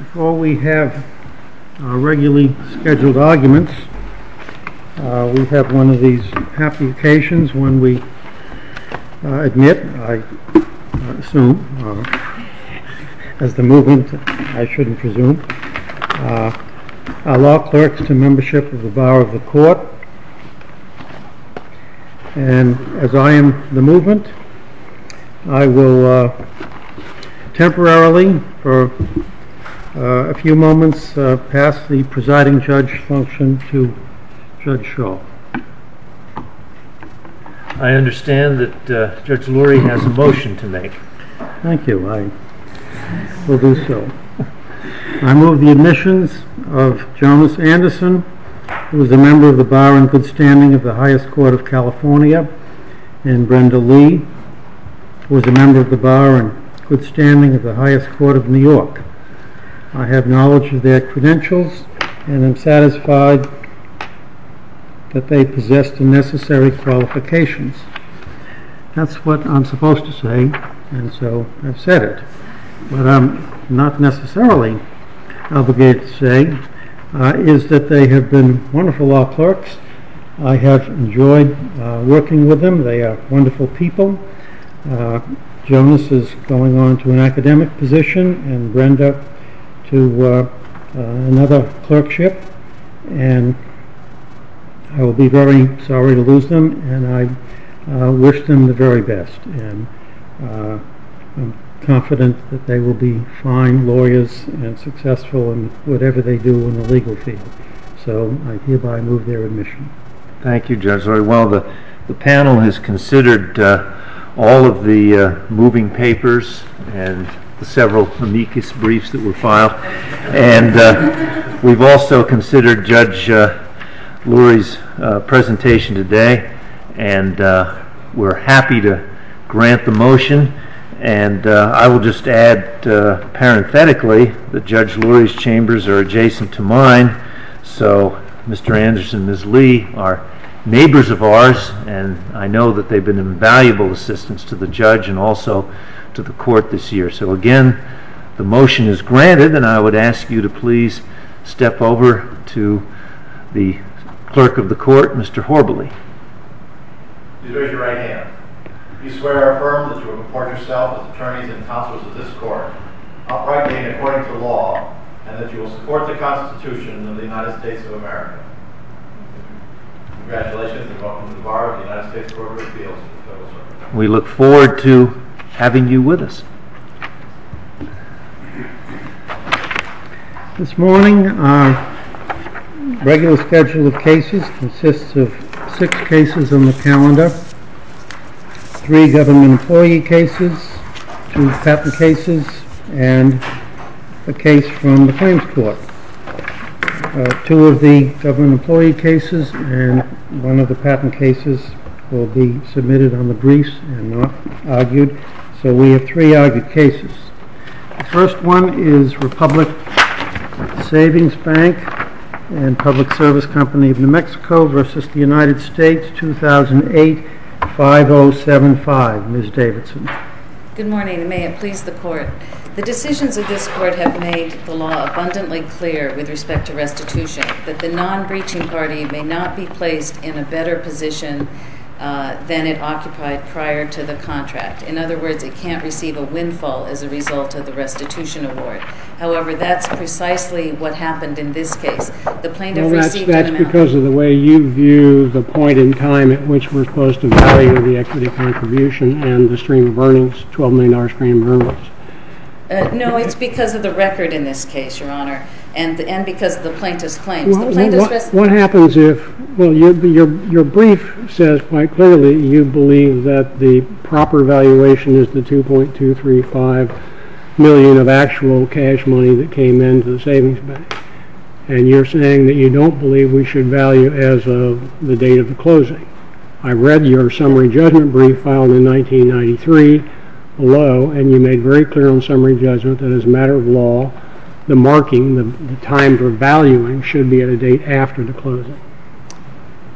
Before we have our regularly scheduled arguments, we have one of these happy occasions when we admit, I assume, as the movement, I shouldn't presume, our law clerks to membership of the Bar of the Court. And as I am the movement, I will temporarily, for a few moments, pass the presiding judge function to Judge Shaw. I understand that Judge Lurie has a motion to make. Thank you. I will do so. I move the admissions of Jonas Anderson, who is a member of the Bar in good standing of the highest court of California, and Brenda Lee, who is a member of the Bar in good standing of the highest court of New York. I have knowledge of their credentials and am satisfied that they possess the necessary qualifications. That's what I'm supposed to say, and so I've said it. What I'm not necessarily obligated to say is that they have been wonderful law clerks. I have enjoyed working with them. They are wonderful people. Jonas is going on to an academic position, and Brenda to another clerkship, and I will be very sorry to lose them, and I wish them the very best, and I'm confident that they will be fine lawyers and successful in whatever they do in the legal field. So I hereby move their admission. Thank you, Judge Lurie. Well, the panel has considered all of the moving papers and the several amicus briefs that were filed, and we've also considered Judge Lurie's presentation today, and we're happy to grant the motion. And I will just add parenthetically that Judge Lurie's chambers are adjacent to mine, so Mr. Anderson and Ms. Lee are neighbors of ours, and I know that they've been invaluable assistance to the judge and also to the court this year. So again, the motion is granted, and I would ask you to please step over to the clerk of the court, Mr. Horbally. Please raise your right hand. You swear or affirm that you will comport yourself as attorneys and counsels of this court, uprightly and according to law, and that you will support the Constitution of the United States of America. Congratulations and welcome to the Bar of the United States Court of Appeals for the Federal Circuit. We look forward to having you with us. This morning, our regular schedule of cases consists of 6 cases on the calendar, 3 government employee cases, 2 patent cases, and a case from the claims court. 2 of the government employee cases and 1 of the patent cases will be submitted on the briefs and not argued, so we have 3 argued cases. The first one is Republic Savings Bank and Public Service Company of New Mexico versus the United States, 2008, 5075. Ms. Davidson. Good morning, and may it please the court. The decisions of this court have made the law abundantly clear with respect to restitution, that the non-breaching party may not be placed in a better position than it occupied prior to the contract. In other words, it can't receive a windfall as a result of the restitution award. However, that's precisely what happened in this case. The plaintiff received an amount. That's because of the way you view the point in time at which we're supposed to value the equity contribution and the stream of earnings, $12 million stream of earnings. No, it's because of the record in this case, Your Honor, and because of the plaintiff's claims. What happens if, well, your brief says quite clearly you believe that the proper valuation is the $2.235 million of actual cash money that came into the savings bank. And you're saying that you don't believe we should value as of the date of the closing. I read your summary judgment brief filed in 1993 below, and you made very clear on summary judgment that as a matter of law, the marking, the time for valuing, should be at a date after the closing.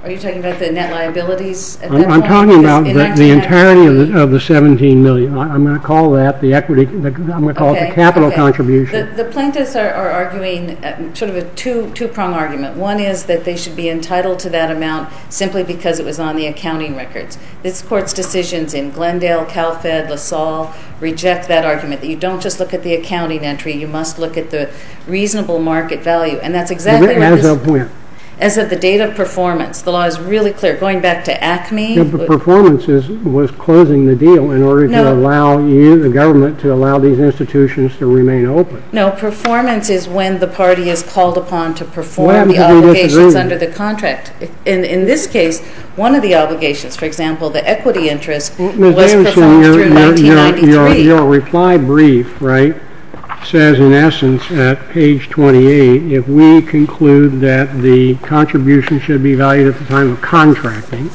Are you talking about the net liabilities at that point? I'm talking about Because the in entirety 1993 of the 17 million. I'm going to call that the equity, I'm going to call it the capital contribution. The plaintiffs are arguing sort of a two-prong argument. One is that they should be entitled to that amount simply because it was on the accounting records. This Court's decisions in Glendale, CalFed, LaSalle reject that argument, that you don't just look at the accounting entry, you must look at the reasonable market value. And that's exactly what As of when? As of the date of performance. The law is really clear. Going back to Acme. The performance was closing the deal in order to allow the government, to allow these institutions to remain open. No, performance is when the party is called upon to perform the obligations under the contract. In this case, one of the obligations, for example, the equity interest, was performed through 1993. Your reply brief, right, says in essence at page 28, if we conclude that the contribution should be valued at the time of contracting,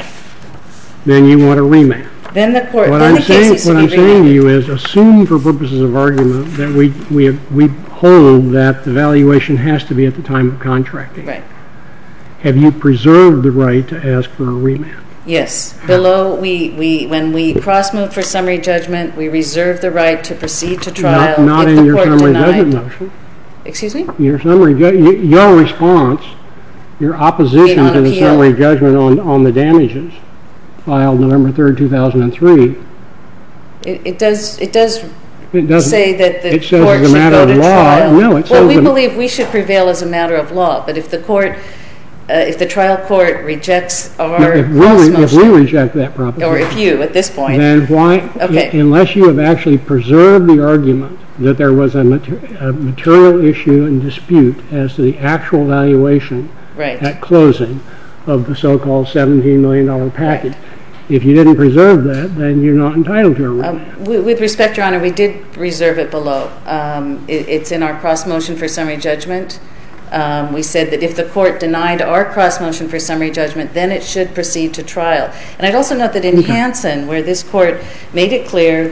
then you want a remand. Then the court, What then I'm the case needs to be saying to you is, assume for purposes of argument that we hold that the valuation has to be at the time of contracting. Right. Have you preserved the right to ask for a remand? Yes. Below, when we cross-moved for summary judgment, we reserved the right to proceed to trial. Not in your summary judgment motion. Excuse me? Your response, your opposition to the summary judgment on the damages, filed November 3rd, 2003. It does say that the it says court as a should matter go of to law. trial. No, it says well, we believe we should prevail as a matter of law, but if the court, if the trial court rejects our motion, if we reject that proposition, or if you, at this point, then why, unless you have actually preserved the argument that there was a material issue and dispute as to the actual valuation at closing of the so-called $17 million package, right. If you didn't preserve that, then you're not entitled to a remand. With respect, Your Honor, we did reserve it below. It's in our cross-motion for summary judgment. We said that if the court denied our cross-motion for summary judgment, then it should proceed to trial. And I'd also note that in Hansen, where this court made it clear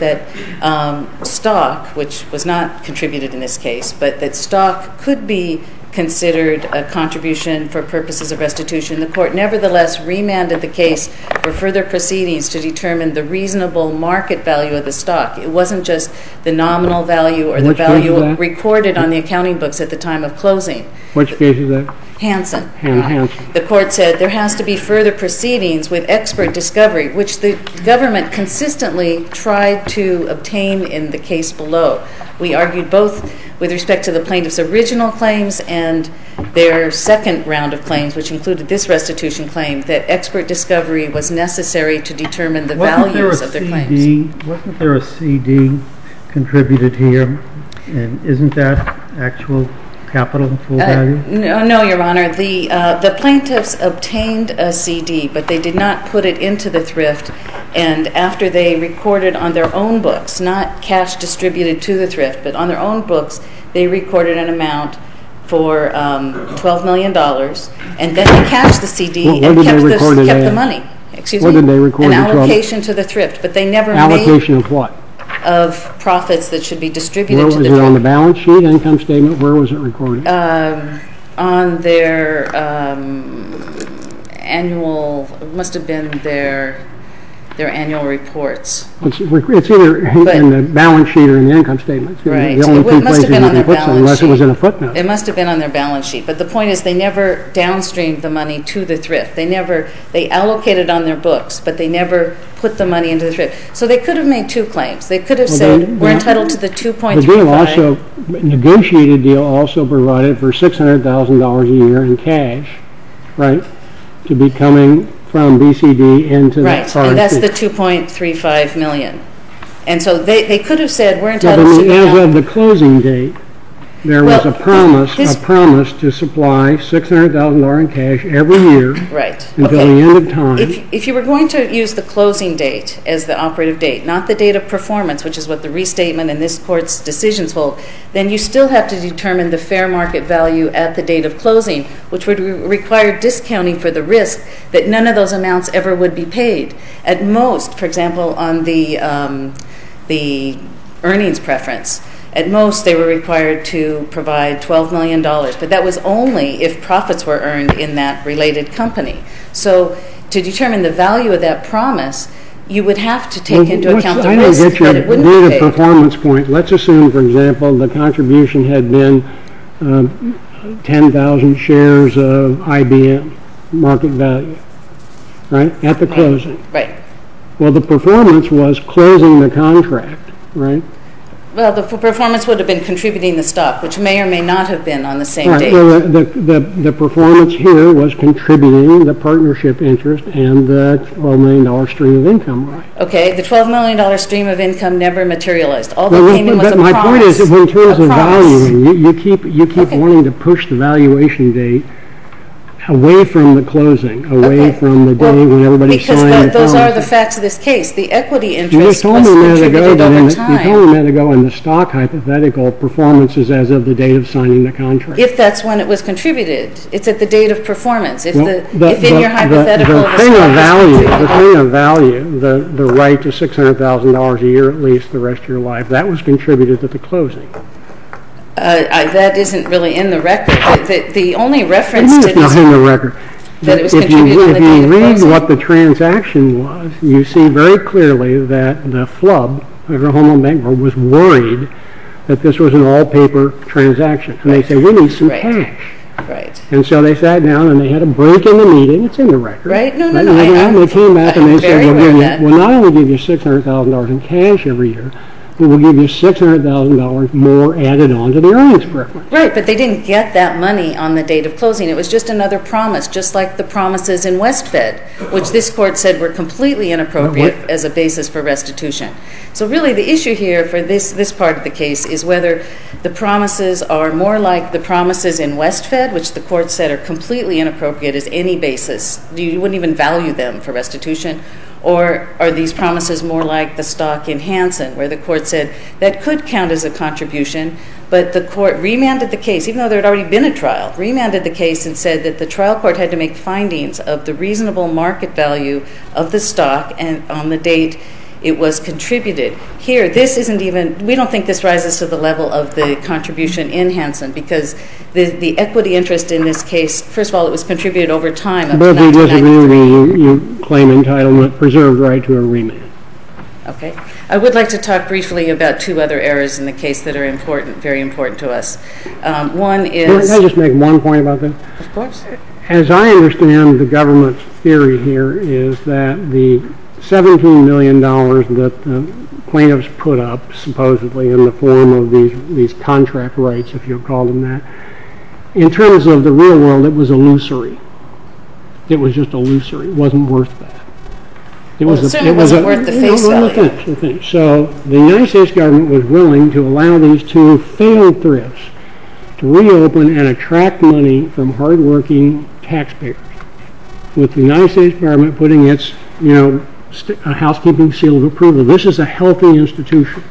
that stock, which was not contributed in this case, but that stock could be considered a contribution for purposes of restitution, the court nevertheless remanded the case for further proceedings to determine the reasonable market value of the stock. It wasn't just the nominal value or the value recorded on the accounting books at the time of closing. Which case is that? Hansen. Hansen. The court said there has to be further proceedings with expert discovery, which the government consistently tried to obtain in the case below. We argued both with respect to the plaintiff's original claims and their second round of claims, which included this restitution claim, that expert discovery was necessary to determine the values of their claims. Wasn't there a CD contributed here? And isn't that actual capital full value? No, Your Honor. The plaintiffs obtained a CD, but they did not put it into the thrift. And after they recorded on their own books, not cash distributed to the thrift, but on their own books, they recorded an amount for $12 million. And then they cashed the CD and kept the money. Excuse me? What did they record? An allocation to the thrift, but they never made... Allocation of what? Of profits that should be distributed to the thrift. Was it on the balance sheet, income statement? Where was it recorded? On their annual, it must have been their annual reports. It's either in the balance sheet or in the income statement. Right. The only It must have been on their balance sheet. Unless it was in a footnote. It must have been on their balance sheet. But the point is they never downstreamed the money to the thrift. They allocated on their books, but they never put the money into the thrift. So they could have made two claims. They could have said, we're entitled to the 2.35. The deal also, negotiated deal also provided for $600,000 a year in cash, right, to be coming from BCD into the RSP. Right, and that's the $2.35 million. And so they could have said, we're entitled to the as of the closing date, there was a promise to supply $600,000 in cash every year until the end of time. If you were going to use the closing date as the operative date, not the date of performance, which is what the restatement and this Court's decisions hold, then you still have to determine the fair market value at the date of closing, which would require discounting for the risk that none of those amounts ever would be paid. At most, for example, on the earnings preference, At most, they were required to provide $12 million, but that was only if profits were earned in that related company. So to determine the value of that promise, you would have to take into account the risk that it wouldn't be paid. Performance point. Let's assume, for example, the contribution had been 10,000 shares of IBM market value, right, at the closing. Right. Well, the performance was closing the contract, right? Well, the performance would have been contributing the stock, which may or may not have been on the same date. Well, the performance here was contributing the partnership interest and the $12 million stream of income, right? Okay, the $12 million stream of income never materialized. All that came in was a promise. My point is, in terms of valuing, you keep wanting to push the valuation date away from the closing, away from the day when everybody signed the promise. Because those are the facts of this case. The equity interest was contributed over time. You told me a minute ago in the stock hypothetical, performance is as of the date of signing the contract. If that's when it was contributed, it's at the date of performance. If in your hypothetical, the thing of value, the right to $600,000 a year at least the rest of your life, that was contributed at the closing. That isn't really in the record. The only reference to this in the record. That it was contributed on the date of closing. If you read what the transaction was, you see very clearly that the FLUB, the Home Loan Bank Board, was worried that this was an all-paper transaction. And they said, we need some cash. Right. And so they sat down and they had a break in the meeting. It's in the record. Right? No. And they came back and they said, we'll not only give you $600,000 in cash every year, but we'll give you $600,000 more added on to the earnings preference. Right, but they didn't get that money on the date of closing. It was just another promise, just like the promises in Westfed, which this court said were completely inappropriate as a basis for restitution. So really the issue here for this part of the case is whether the promises are more like the promises in Westfed, which the court said are completely inappropriate as any basis. You wouldn't even value them for restitution. Or are these promises more like the stock in Hansen, where the court said that could count as a contribution, but the court remanded the case, even though there had already been a trial, remanded the case and said that the trial court had to make findings of the reasonable market value of the stock and on the date it was contributed. Here, this isn't even, we don't think this rises to the level of the contribution in Hansen, because the equity interest in this case, first of all, it was contributed over time up to 1993. You claim entitlement, preserved right to a remand. Okay. I would like to talk briefly about two other errors in the case that are important, very important to us. One is... Can I just make one point about that? Of course. As I understand the government's theory here is that the $17 million that the plaintiffs put up, supposedly in the form of these contract rights, if you'll call them that, in terms of the real world, it was illusory. It was just illusory. It wasn't worth that. It certainly wasn't worth the face value. So the United States government was willing to allow these two failed thrifts to reopen and attract money from hardworking taxpayers, with the United States government putting its, a housekeeping seal of approval. This is a healthy institution.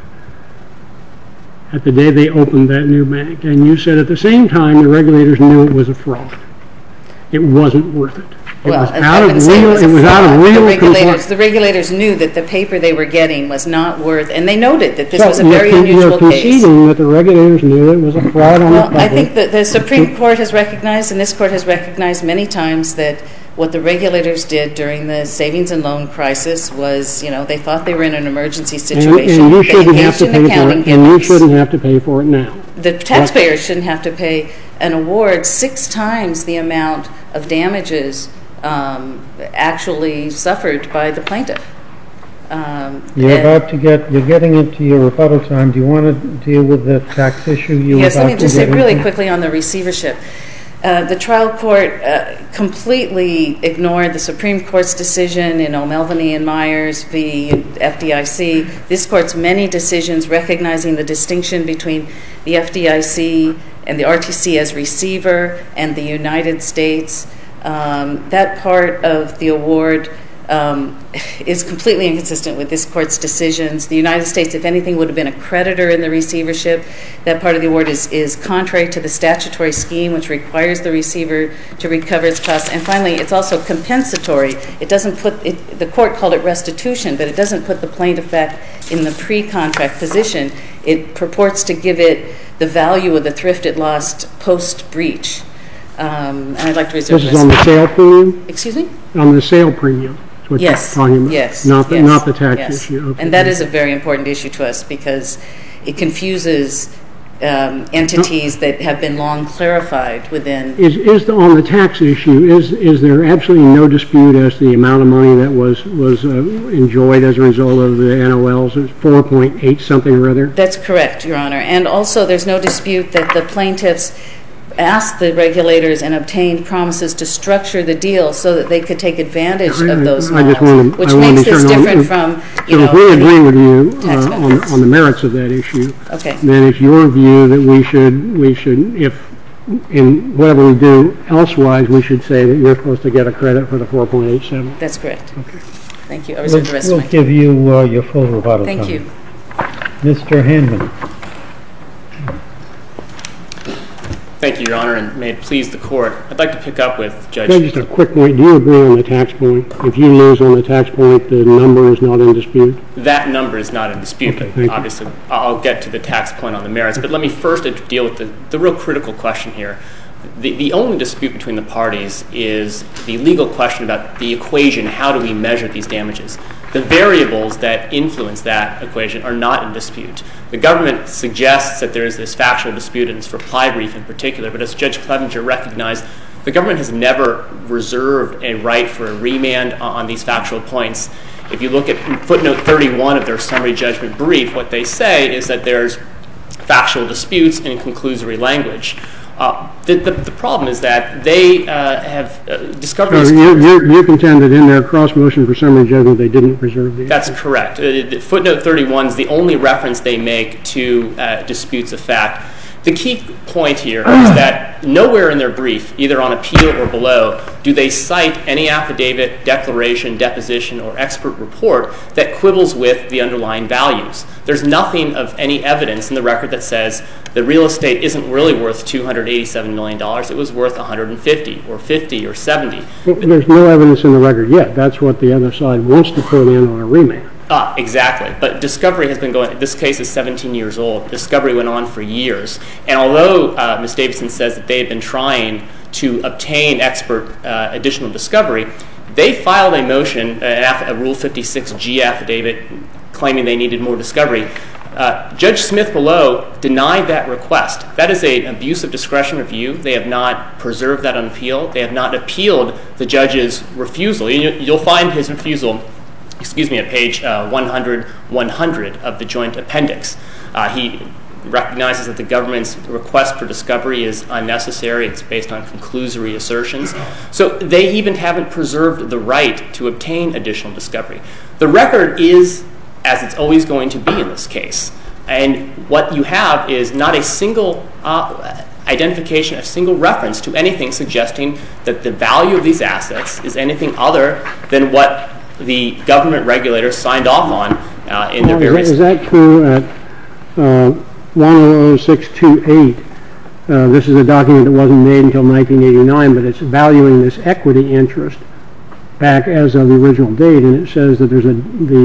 At the day they opened that new bank, and you said at the same time the regulators knew it was a fraud. It wasn't worth it. It was out of real compliance. The regulators knew that the paper they were getting was not worth, and they noted that this was a very unusual case. You're conceding that the regulators knew it was a fraud on the public. I think that the Supreme Court has recognized, and this court has recognized many times, that what the regulators did during the savings and loan crisis was, they thought they were in an emergency situation. And you shouldn't have to pay for it. And you shouldn't have to pay for it now. The taxpayers shouldn't have to pay an award 6 times the amount of damages actually suffered by the plaintiff. You're getting into your rebuttal time. Do you want to deal with the tax issue? Yes, let me just say really quickly on the receivership. The trial court completely ignored the Supreme Court's decision in O'Melveny and Myers v. FDIC. This court's many decisions recognizing the distinction between the FDIC and the RTC as receiver and the United States. That part of the award is completely inconsistent with this Court's decisions. The United States, if anything, would have been a creditor in the receivership. That part of the award is contrary to the statutory scheme, which requires the receiver to recover its costs. And finally, it's also compensatory. It doesn't put the Court called it restitution, but it doesn't put the plaintiff back in the pre-contract position. It purports to give it the value of the thrift it lost post-breach. And I'd like to reserve This is on the sale premium? Excuse me? On the sale premium. That's what you're talking about. Yes. Not the tax yes. issue. Okay. And that is a very important issue to us because it confuses entities that have been long clarified within. On the tax issue, is there absolutely no dispute as to the amount of money that was enjoyed as a result of the NOLs? It's 4.8 something or other? That's correct, Your Honor. And also there's no dispute that the plaintiffs asked the regulators and obtained promises to structure the deal so that they could take advantage of those NOLs, which makes this different from, So if we agree with you on the merits of that issue, then it's your view that we should, if in whatever we do elsewise, we should say that you're supposed to get a credit for the 4.87. That's correct. Okay. Thank you. I reserve the rest of my time. We'll give you your full rebuttal time. Thank you. Mr. Handman. Thank you, Your Honor, and may it please the Court. I'd like to pick up with Judge... Just a quick point. Do you agree on the tax point? If you lose on the tax point, the number is not in dispute? That number is not in dispute. Okay, obviously, I'll get to the tax point on the merits, but let me first deal with the real critical question here. The only dispute between the parties is the legal question about the equation. How do we measure these damages? The variables that influence that equation are not in dispute. The government suggests that there is this factual dispute in its reply brief in particular, but as Judge Clevenger recognized, the government has never reserved a right for a remand on these factual points. If you look at footnote 31 of their summary judgment brief, what they say is that there's factual disputes in conclusory language. The problem is that they have discovered... So you contend that in their cross motion for summary judgment they didn't preserve the... That's correct. Footnote 31 is the only reference they make to disputes of fact. The key point here is that nowhere in their brief, either on appeal or below, do they cite any affidavit, declaration, deposition, or expert report that quibbles with the underlying values. There's nothing of any evidence in the record that says the real estate isn't really worth $287 million. It was worth $150 or $50 or $70. Well, there's no evidence in the record yet. That's what the other side wants to put in on a remand. Exactly. But discovery has been going... This case is 17 years old. Discovery went on for years. And although Ms. Davidson says that they had been trying to obtain expert additional discovery, they filed a motion, a Rule 56G affidavit, claiming they needed more discovery. Judge Smith below denied that request. That is an abuse of discretion review. They have not preserved that on appeal. They have not appealed the judge's refusal. You'll find his refusal at page 100 of the joint appendix. He recognizes that the government's request for discovery is unnecessary. It's based on conclusory assertions. So they even haven't preserved the right to obtain additional discovery. The record is as it's always going to be in this case. And what you have is not a single identification, a single reference to anything suggesting that the value of these assets is anything other than what the government regulators signed off on in their various... Is that true at 100628? This is a document that wasn't made until 1989, but it's valuing this equity interest back as of the original date, and it says that there's the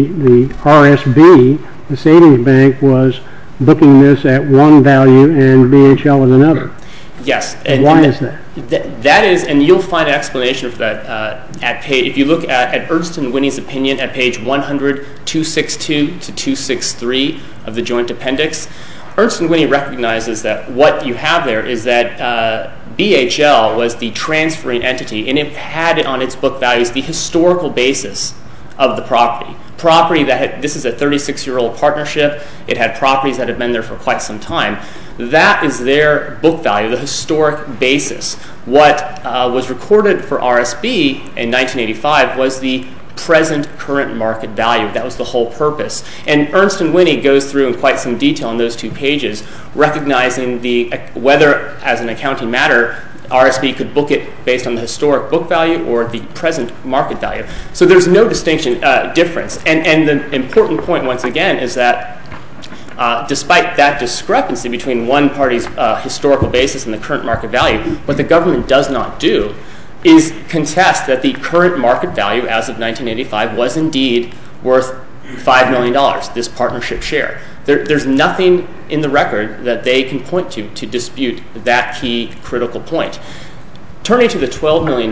RSB, the savings bank, was booking this at one value and BHL at another. Yes. Why is that? That is, and you'll find an explanation for that at page, if you look at Ernst & Winnie's opinion at page 100, 262 to 263 of the joint appendix. Ernst & Winnie recognizes that what you have there is that BHL was the transferring entity, and it had on its book values the historical basis of the property. Property that had, this is a 36-year-old partnership. It had properties that had been there for quite some time. That is their book value, the historic basis. What was recorded for RSB in 1985 was the present current market value. That was the whole purpose. And Ernst & Winnie goes through in quite some detail on those 2 pages, recognizing whether, as an accounting matter, RSB could book it based on the historic book value or the present market value. So there's no difference. And the important point, once again, is that despite that discrepancy between one party's historical basis and the current market value, what the government does not do is contest that the current market value as of 1985 was indeed worth $5 million, this partnership share. There's nothing in the record that they can point to dispute that key critical point. Turning to the $12 million,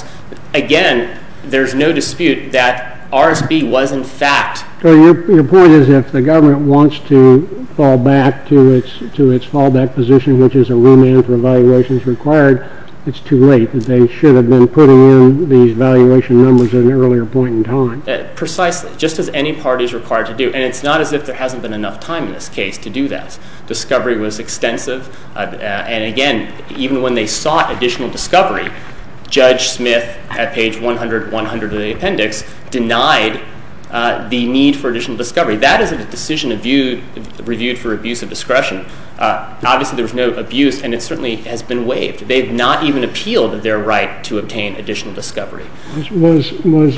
again, there's no dispute that RSB was in fact... So your point is if the government wants to fall back to its fallback position, which is a remand for evaluations required, it's too late, that they should have been putting in these valuation numbers at an earlier point in time. Precisely, just as any party is required to do. And it's not as if there hasn't been enough time in this case to do that. Discovery was extensive. And again, even when they sought additional discovery, Judge Smith, at page 100 of the appendix, denied the need for additional discovery. That is a decision reviewed for abuse of discretion. Obviously, there was no abuse, and it certainly has been waived. They've not even appealed their right to obtain additional discovery. Was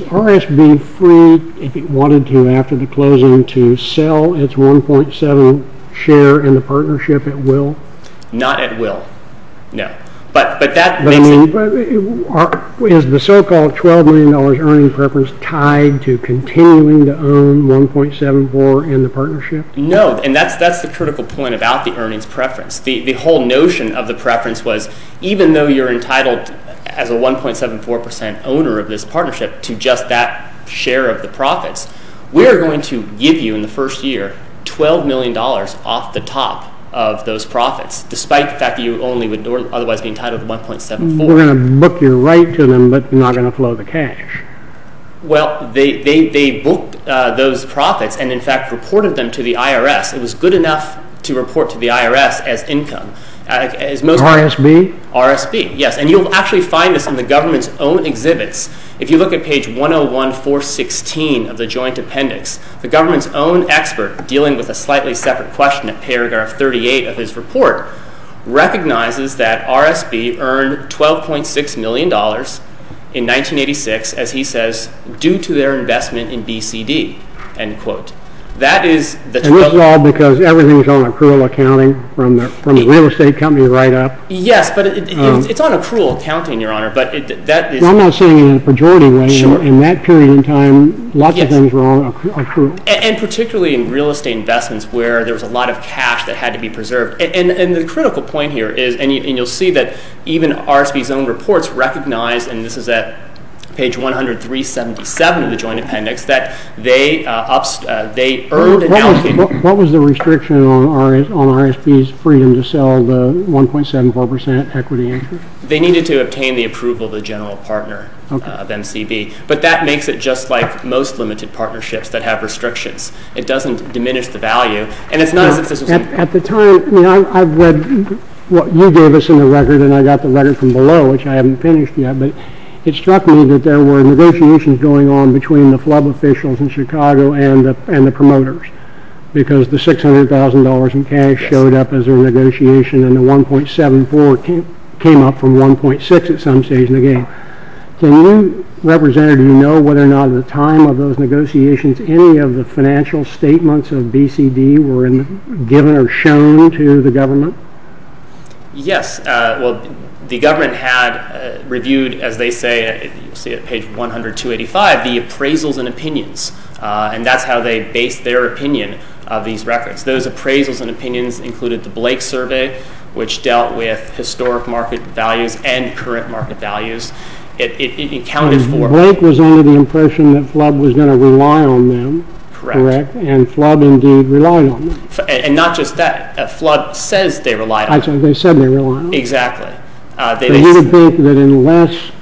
RSB free, if it wanted to, after the closing, to sell its 1.7 share in the partnership at will? Not at will, no. But that makes is the so-called $12 million earning preference tied to continuing to own 1.74 in the partnership? No, and that's the critical point about the earnings preference. The whole notion of the preference was, even though you're entitled as a 1.74% owner of this partnership to just that share of the profits, we are going to give you in the first year $12 million off the top of those profits, despite the fact that you only would otherwise be entitled to 1.74. We're going to book your right to them, but you're not going to flow the cash. Well, they booked those profits and, in fact, reported them to the IRS. It was good enough to report to the IRS as income. RSB? RSB, yes. And you'll actually find this in the government's own exhibits. If you look at page 101-416 of the joint appendix, the government's own expert, dealing with a slightly separate question at paragraph 38 of his report, recognizes that RSB earned $12.6 million in 1986, as he says, due to their investment in BCD, end quote. That is the... And this is all because everything's on accrual accounting from the real estate company right up? Yes, but it's on accrual accounting, Your Honor, but that is... Well, I'm not saying in a pejorative way. Sure. In that period in time, lots of things were on accrual. And particularly in real estate investments where there was a lot of cash that had to be preserved. And the critical point here is, and you'll see that even RSB's own reports recognize, and this is at page 100-377 of the joint appendix, that they earned and allocated... What was the restriction on RSB's freedom to sell the 1.74% equity interest? They needed to obtain the approval of the general partner of MCB. But that makes it just like most limited partnerships that have restrictions. It doesn't diminish the value. And it's not as if this was... At the time, I mean, I've read what you gave us in the record, and I got the record from below, which I haven't finished yet, but it struck me that there were negotiations going on between the FLUB officials in Chicago and the promoters, because the $600,000 in cash showed up as their negotiation, and the 1.74 came up from 1.6 at some stage in the game. Can you, Representative, do you know whether or not at the time of those negotiations any of the financial statements of BCD were given or shown to the government? Yes. Well, the government had reviewed, as they say, you'll see at page 100-285, the appraisals and opinions. And that's how they based their opinion of these records. Those appraisals and opinions included the Blake survey, which dealt with historic market values and current market values. It accounted for... Blake was under the impression that FLUB was going to rely on them. Correct. And FLUB indeed relied on them. And not just that. FLUB says they relied on them. They said they relied on them. Exactly. But you would think that unless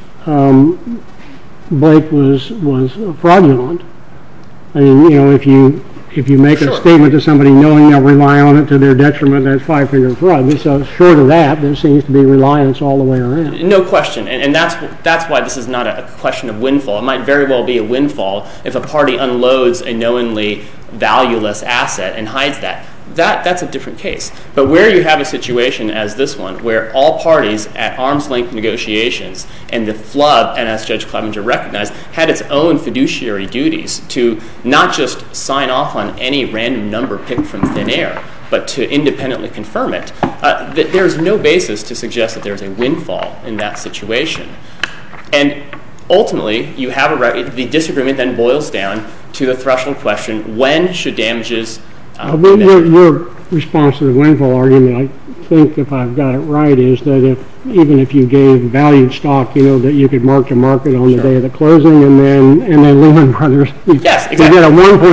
Blake was fraudulent, I mean, you know, if you make a statement to somebody knowing they'll rely on it to their detriment, that's five-finger fraud. So short of that, there seems to be reliance all the way around. No question. And that's why this is not a question of windfall. It might very well be a windfall if a party unloads a knowingly valueless asset and hides that. that's a different case. But where you have a situation as this one, where all parties at arm's length negotiations and the FLUB, and as Judge Clevenger recognized, had its own fiduciary duties to not just sign off on any random number picked from thin air, but to independently confirm it, there's no basis to suggest that there's a windfall in that situation. And ultimately, you have the disagreement then boils down to the threshold question: when should damages be measured? Your response to the windfall argument, I think, if I've got it right, is that even if you gave valued stock, that you could mark to market on the day of the closing, and then Lehman Brothers, yes, exactly. You get a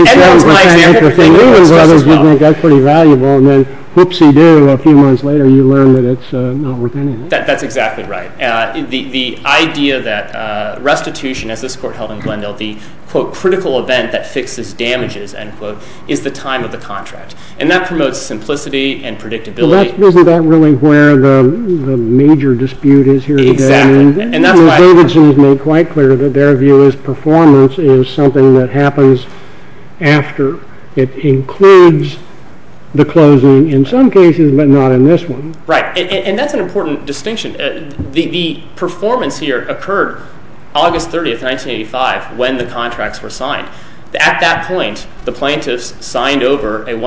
1.7% interest in Lehman Brothers, you think that's pretty valuable, and then whoopsie-doo, a few months later, you learn that it's not worth anything. That's exactly right. The idea that restitution, as this court held in Glendale, the, quote, critical event that fixes damages, end quote, is the time of the contract. And that promotes simplicity and predictability. Well, isn't that really where the major dispute is here today? Exactly. And that's why Davidson has made quite clear that their view is performance is something that happens after. It includes the closing in some cases, but not in this one. Right, and that's an important distinction. The performance here occurred August 30th, 1985, when the contracts were signed. At that point, the plaintiffs signed over a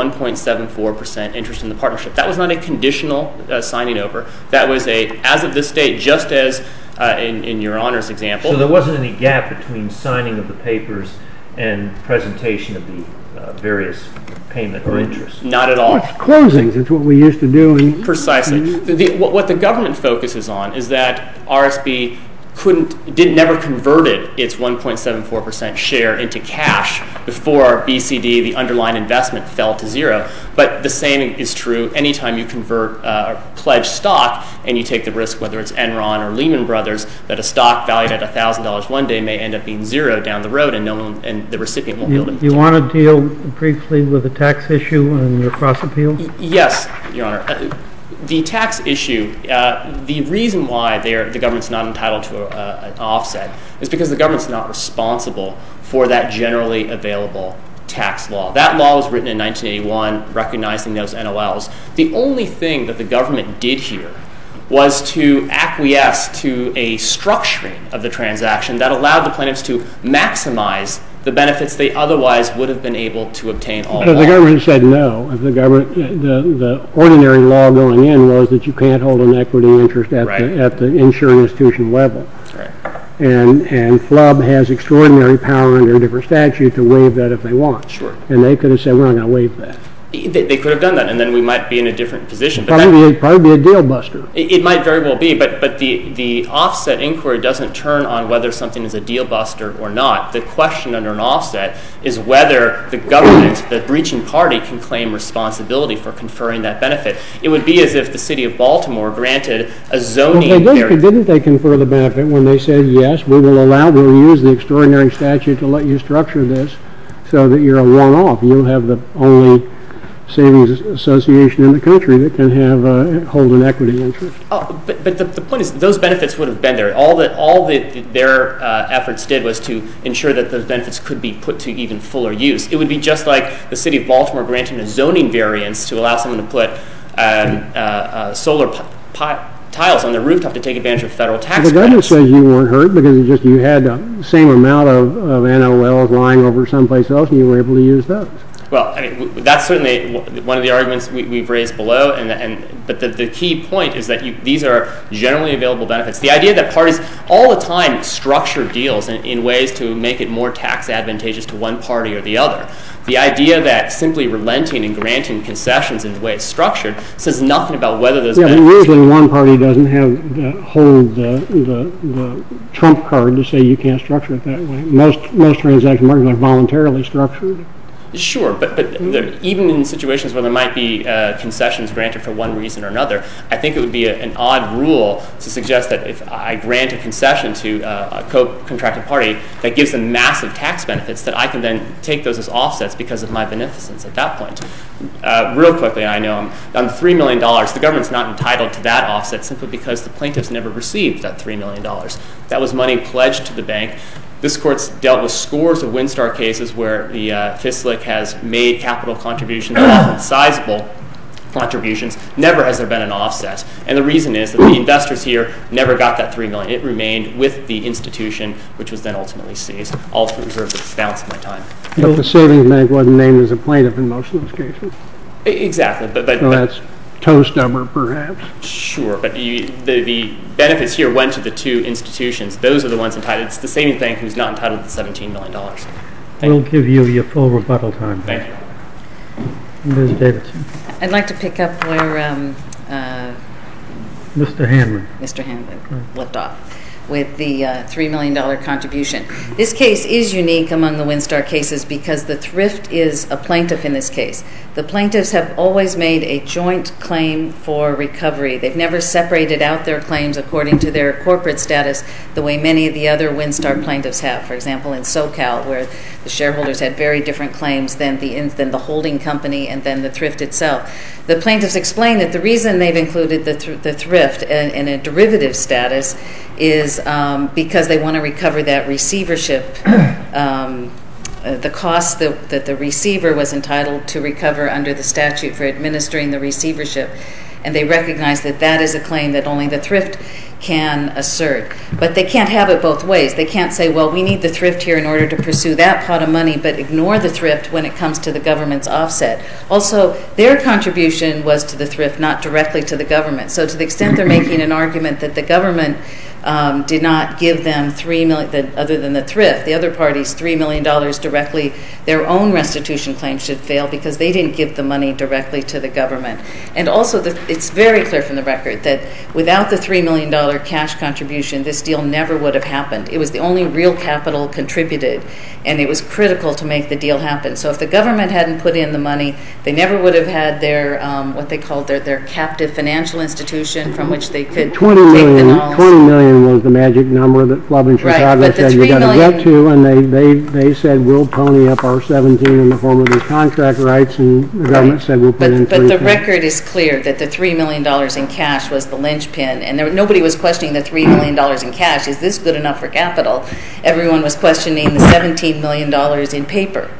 1.74% interest in the partnership. That was not a conditional signing over. That was a, as of this date, just as in Your Honor's example. So there wasn't any gap between signing of the papers and presentation of the various payment or interest? Not at all. Well, it's closings. It's what we used to do. Precisely. What the government focuses on is that RSB never converted its 1.74% share into cash before BCD, the underlying investment, fell to zero. But the same is true anytime you convert pledged stock and you take the risk, whether it's Enron or Lehman Brothers, that a stock valued at $1,000 one day may end up being zero down the road, and the recipient won't be able to. You want to deal briefly with the tax issue and your cross appeal? Yes, Your Honor. The tax issue, the reason why the government's not entitled to an offset is because the government's not responsible for that generally available tax law. That law was written in 1981, recognizing those NOLs. The only thing that the government did here was to acquiesce to a structuring of the transaction that allowed the plaintiffs to maximize the benefits they otherwise would have been able to obtain all along. Because the government said no. If the ordinary law going in was that you can't hold an equity interest at the insured institution level. Right. And FLUB has extraordinary power under a different statute to waive that if they want. Sure. And they could have said, we're not going to waive that. They could have done that, and then we might be in a different position. Probably be a deal buster. It might very well be, but the offset inquiry doesn't turn on whether something is a deal buster or not. The question under an offset is whether the government, the breaching party, can claim responsibility for conferring that benefit. It would be as if the city of Baltimore granted a zoning. Well, didn't they confer the benefit when they said, yes, we'll use the extraordinary statute to let you structure this so that you're a one-off. You'll have the only savings association in the country that can hold an equity interest. Oh, but the point is, those benefits would have been there. All their efforts did was to ensure that those benefits could be put to even fuller use. It would be just like the city of Baltimore granting a zoning variance to allow someone to put solar tiles on their rooftop to take advantage of federal tax credits. The government says you weren't hurt because you had the same amount of NOLs lying over someplace else, and you were able to use those. Well, I mean, that's certainly one of the arguments we've raised below, but the key point is that these are generally available benefits. The idea that parties all the time structure deals in ways to make it more tax advantageous to one party or the other. The idea that simply relenting and granting concessions in the way it's structured says nothing about whether those benefits... but usually one party doesn't hold the trump card to say you can't structure it that way. Most transaction markets are voluntarily structured. Sure, but even in situations where there might be concessions granted for one reason or another, I think it would be an odd rule to suggest that if I grant a concession to a co-contracted party that gives them massive tax benefits, that I can then take those as offsets because of my beneficence at that point. Real quickly, I know on the $3 million, the government's not entitled to that offset simply because the plaintiffs never received that $3 million. That was money pledged to the bank This Court's dealt with scores of Windstar cases where the FSLIC has made capital contributions, often sizable contributions. Never has there been an offset. And the reason is that the investors here never got that $3 million. It remained with the institution, which was then ultimately seized. I'll reserve the balance of my time. But the savings bank wasn't named as a plaintiff in most of those cases. Exactly. But that's toe stubber, perhaps. Sure, but the benefits here went to the two institutions. Those are the ones entitled. It's the savings bank who's not entitled to $17 million. We'll give you your full rebuttal time. Thank you. Ms. Davidson. I'd like to pick up where Mr. Hanlon. Mr. Hanlon left off with the $3 million contribution. This case is unique among the Windstar cases because the thrift is a plaintiff in this case. The plaintiffs have always made a joint claim for recovery. They've never separated out their claims according to their corporate status the way many of the other Windstar plaintiffs have. For example, in SoCal, where the shareholders had very different claims than the holding company and then the thrift itself. The plaintiffs explain that the reason they've included the thrift in a derivative status is because they want to recover that receivership, the cost that the receiver was entitled to recover under the statute for administering the receivership. And they recognize that that is a claim that only the thrift can assert. But they can't have it both ways. They can't say, well, we need the thrift here in order to pursue that pot of money, but ignore the thrift when it comes to the government's offset. Also, their contribution was to the thrift, not directly to the government. So to the extent they're making an argument that the government did not give them $3 million, other than the thrift, the other parties $3 million directly, their own restitution claim should fail because they didn't give the money directly to the government. And also, it's very clear from the record that without the $3 million cash contribution, this deal never would have happened. It was the only real capital contributed, and it was critical to make the deal happen. So if the government hadn't put in the money, they never would have had their, what they called their captive financial institution from which they could take the knowledge. $20 million was the magic number that Flub and Chicago said you got to get to, and they said we'll pony up our 17 in the form of these contract rights, and the government said we'll put in 3. But the record is clear that the $3 million in cash was the linchpin, and nobody was questioning the $3 million in cash. Is this good enough for capital? Everyone was questioning the $17 million in paper.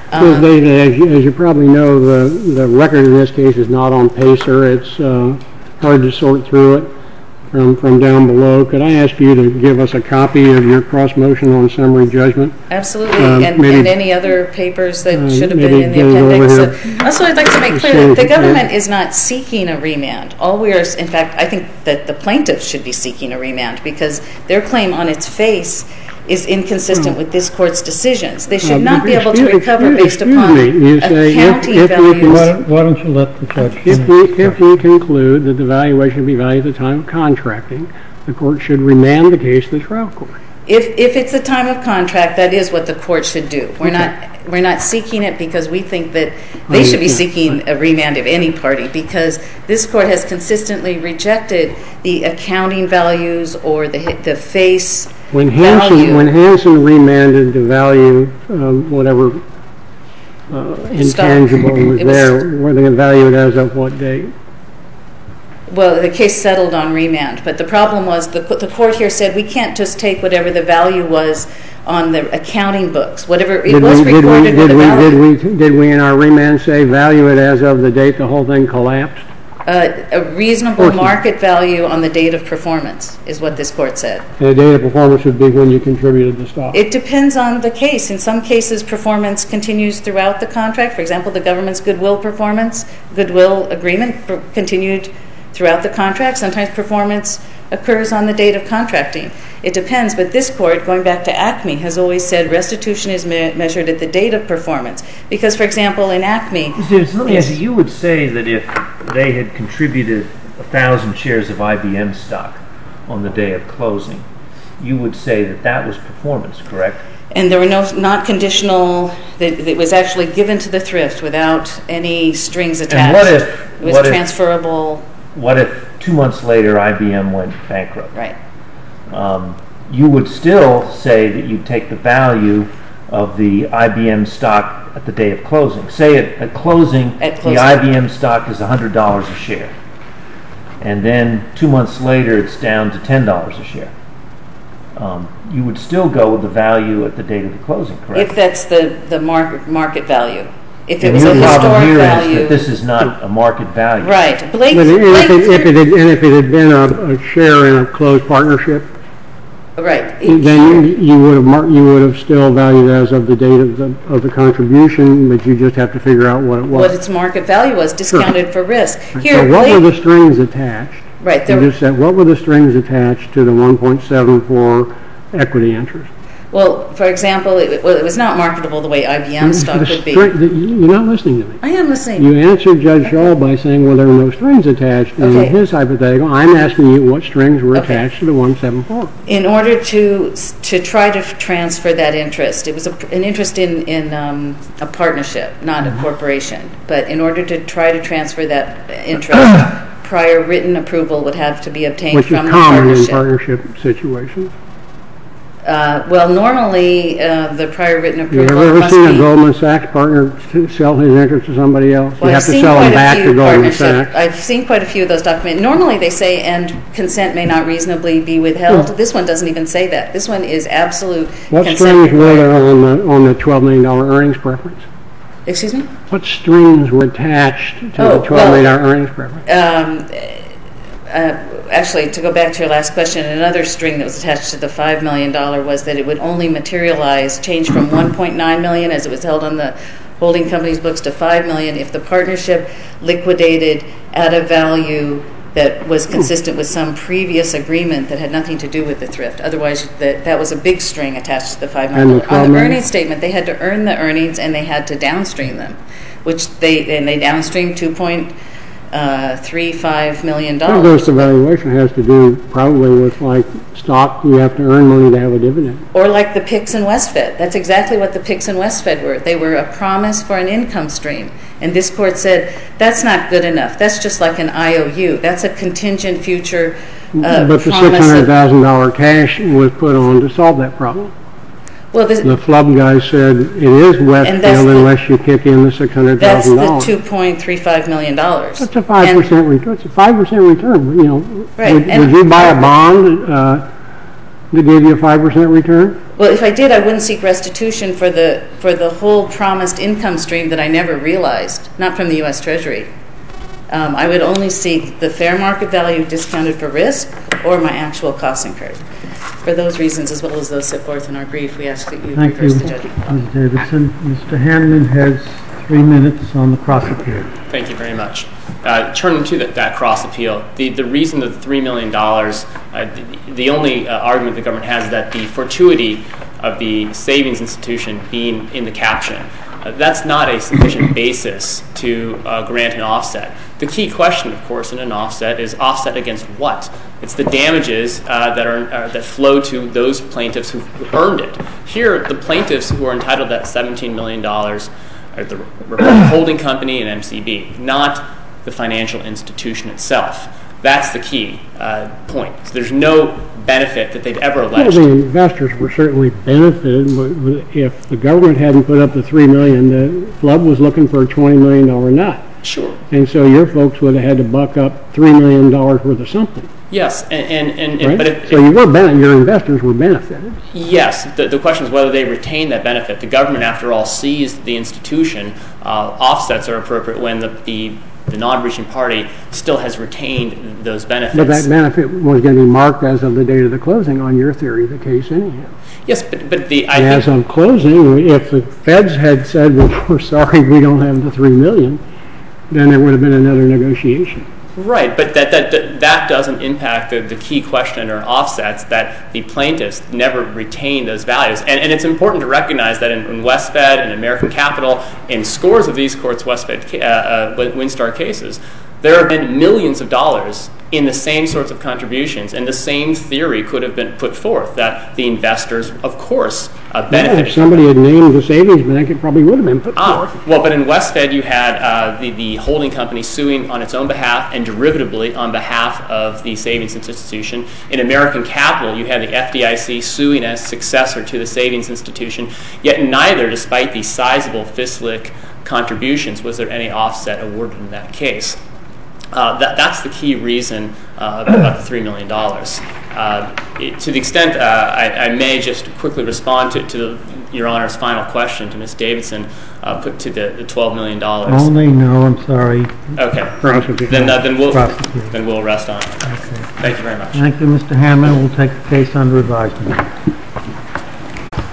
As you probably know, the record in this case is not on PACER. It's hard to sort through it from down below. Could I ask you to give us a copy of your cross motion on summary judgment? Absolutely, and any other papers that should have been in the appendix. Also, I'd like to make clear that the government is not seeking a remand. In fact, I think that the plaintiffs should be seeking a remand because their claim on its face is inconsistent with this Court's decisions. They should not be able to recover based upon accounting values. Why don't you let the judge finish? If we conclude that the valuation be valued at the time of contracting, the Court should remand the case to the trial court. If it's the time of contract, that is what the Court should do. We're not seeking it because we think that they should be seeking a remand of any party because this Court has consistently rejected the accounting values or the face value. When Hansen remanded the value whatever intangible was there, were they valued as of what date? Well, the case settled on remand, but the problem was the Court here said we can't just take whatever the value was on the accounting books, whatever it was recorded with the value. Did we in our remand say value it as of the date the whole thing collapsed? A reasonable market value on the date of performance is what this Court said. And the date of performance would be when you contributed the stock? It depends on the case. In some cases, performance continues throughout the contract. For example, the government's goodwill agreement continued throughout the contract. Sometimes performance occurs on the date of contracting. It depends, but this Court, going back to Acme, has always said restitution is measured at the date of performance. Because, for example, in Acme... You would say that if they had contributed 1,000 shares of IBM stock on the day of closing, you would say that that was performance, correct? And there were not conditional... It was actually given to the thrift without any strings attached. And it was transferable... What if 2 months later IBM went bankrupt? Right. You would still say that you'd take the value of the IBM stock at the day of closing. Say at closing, the IBM stock is $100 a share. And then 2 months later it's down to $10 a share. you would still go with the value at the date of the closing, correct? If that's the market value. If it And was a your problem historic here is value. that this is not a market value. Right. But if it had been a share in a closed partnership, Right. then you would have still valued as of the date of the contribution, but you just have to figure out what it was. What its market value was, discounted for risk. Here, So what were the strings attached? Right. You just said, what were the strings attached to the 1.74 equity interest? Well, for example, it was not marketable the way IBM stock would be. You're not listening to me. I am listening. You answered Judge Shaw by saying, well, there were no strings attached in Okay. his hypothetical. I'm asking you what strings were Okay. attached to the 174. In order to try to transfer that interest, it was an interest in a partnership, not a corporation. But in order to try to transfer that interest, prior written approval would have to be obtained Which is from the common in partnership. partnership situations. Well, normally the prior written You approval ever must seen a be. Goldman Sachs partner sell his interest to somebody else? You Well, have to sell them back to Goldman Sachs. I've seen quite a few of those documents. Normally they say, and consent may not reasonably be withheld. This one doesn't even say that. This one is absolute What consent strings were required. there on the $12 million earnings preference? Excuse me? What strings were attached to the $12 million earnings preference? Actually, to go back to your last question, another string that was attached to the $5 million was that it would only materialize, change from $1.9 million as it was held on the holding company's books to $5 million if the partnership liquidated at a value that was consistent with some previous agreement that had nothing to do with the thrift. Otherwise, that was a big string attached to the $5 million. On the earnings statement, they had to earn the earnings and they had to downstream them, which they downstreamed $2.35 million. Well, the valuation has to do probably with like stock. You have to earn money to have a dividend. Or like the PICS and Westfed. That's exactly what the PICS and Westfed were. They were a promise for an income stream. And this court said, that's not good enough. That's just like an IOU. That's a contingent future But the $600,000 cash was put on to solve that problem. Well, The flub guy said it is Westfield unless you kick in the $600,000. That's the $2.35 million. That's a 5% return. It's a 5% return. You know, Right. Would you buy a bond that gave you a 5% return? Well, if I did, I wouldn't seek restitution for the whole promised income stream that I never realized, not from the U.S. Treasury. I would only seek the fair market value discounted for risk or my actual costs incurred. For those reasons, as well as those set forth in our brief, we ask that you Thank you, reverse the judgment. Ms. Davidson. Mr. Hanman has 3 minutes on the cross appeal. Thank you very much. Turning to that cross appeal, the reason that the $3 million, the only argument the government has is that the fortuity of the savings institution being in the caption. That's not a sufficient basis to grant an offset. The key question, of course, in an offset is offset against what? It's the damages that flow to those plaintiffs who earned it. Here, the plaintiffs who are entitled to that $17 million are the holding company and MCB, not the financial institution itself. That's the key point. So there's no benefit that they've ever alleged. Well, the investors were certainly benefited, but if the government hadn't put up the $3 million, the flub was looking for a $20 million nut. Sure. And so your folks would have had to buck up $3 million worth of something. Yes, Right? but so your investors were benefited. yes, the question is whether they retain that benefit. The government, after all, seized the institution. Offsets are appropriate when the non-breaching party still has retained those benefits. But that benefit was going to be marked as of the date of the closing on your theory of the case anyhow. Yes, but As of closing, if the feds had said, well, we're sorry, we don't have the $3 million, then there would have been another negotiation. Right, but that doesn't impact the key question or offsets that the plaintiffs never retain those values. And it's important to recognize that in Westfed and American Capital, in scores of these courts, Westfed, Winstar cases, there have been millions of dollars in the same sorts of contributions, and the same theory could have been put forth that the investors, of course, benefited. If somebody had named the savings bank, it probably would have been put forth. Well, but in Westfed, you had the holding company suing on its own behalf and derivatively on behalf of the savings institution. In American Capital, you had the FDIC suing as successor to the savings institution. Yet neither, despite the sizable FISLIC contributions, was there any offset awarded in that case. That's the key reason about the $3 million. To the extent I may just quickly respond to Your Honor's final question to Ms. Davidson, put to the $12 million. Only, no, I'm sorry. Okay. Prosecution. Then Prosecution. we'll rest on it. Okay. Thank you very much. Thank you, Mr. Hammond. We'll take the case under advisement.